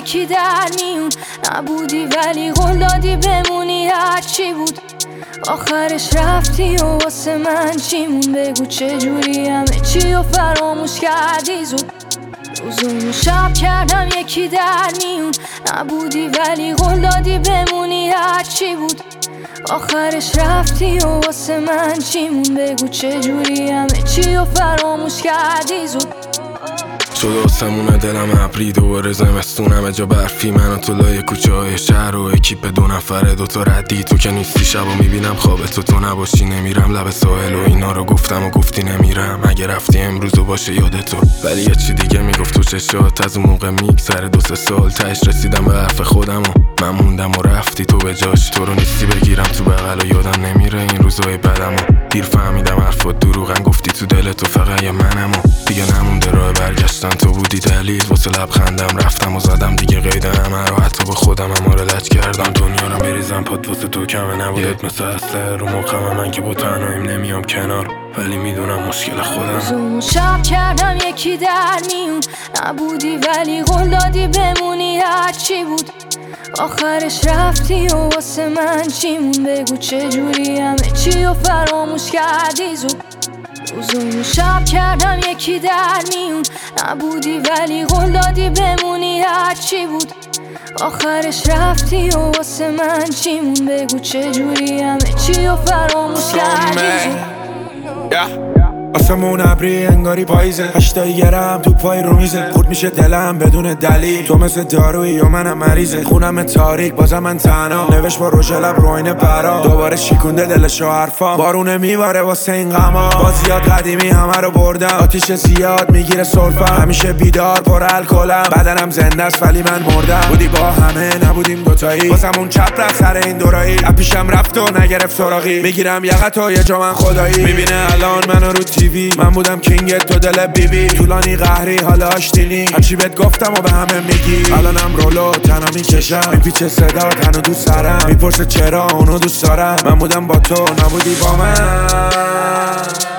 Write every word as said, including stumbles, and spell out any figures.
یکی در میون نبودی ولی قول دادی بمونی هرچی بود آخرش رفتی و واسه من چیمون بگو چجوری همه چی و فراموش کردی زود روزونو شب کردم یکی در میون نبودی ولی قول دادی بمونی هرچی بود آخرش رفتی و واسه من چیمون بگو چجوری همه چی و فراموش کردی زود شده آسمونه دلم ابری دوباره زمستون همه جا برفی من و تو لای کوچه های شهر و اکیپ دو نفره دوتا ردی تو که نیستی شبا میبینم خواب تو تو نباشی نمیرم لب ساحل و اینا رو گفتم و گفتی نمیرم اگه رفتی امروز و باشه یاد تو ولی یه چی دیگه میگفت تو چشات از اون موقع میگذره دو سه سال تهش رسیدم به حرف خودم و من موندم و رفتی تو به جاش تو رو نیستی بگیرم تو بغل و یادم نمیره این روزای بدم و دیر فهمیدم حرفات دروغن گفتی تو دل تو فقط یه منم و دیگه نمونده راه برگشتن تو بودی دلیل واسه لبخندم رفتم و زدم دیگه قید همه رو حتی با خودم هم رو لج کردم دنیا رو بریزم پات واسه تو کمه نبودت مثل اصله رو مخمه من که با تنهاییم نمیام کنار ولی میدونم مشکل خودم روزونو شب کردم یکی در میون نبودی ولی قول دادی بمونی هرچی بود آخرش رفتی و واسه من چیمون بگو چجوری همه چی و فراموش کردی زود روزونو شب کردم یکی در میون نبودی ولی قول دادی بمونی هرچی بود آخرش رفتی و واسه من چیمون بگو چجوری همه چی و فراموش کردی زود آسمون ابری انگاری پاییزه هشتایی گرم تو پای رو میزه خورد میشه دلم بدون دلیل تو مثل دارویی و منم مریضه خونم تاریک بازم من تنها نوشت با روژ لب رو آینه برا دوباره شیکونده دلش و حرفام بارونه میباره واسه این غما بازیات قدیمی همه رو بردم آتیش زیاد میگیره سرفم همیشه بیدار پر الکلم بدنم زنده است ولی من مردم بودی با همه نبودیم دوتایی واسمون چپ رفت سر این دورایی اپیشم رفت و نگرفت سراغی میگیرم یقت و یه جا من خدایی میبینه الان منو رو تیوی من بودم کینگ تو دل بیبی طولانی قهری حالا آشتینی هرچی بهت گفتم و به همه میگی الانم رولو تنها میکشم میپیچه صدا تنها دوست دارم میپرسه چرا اونو دوست دارم من بودم با تو نبودی با من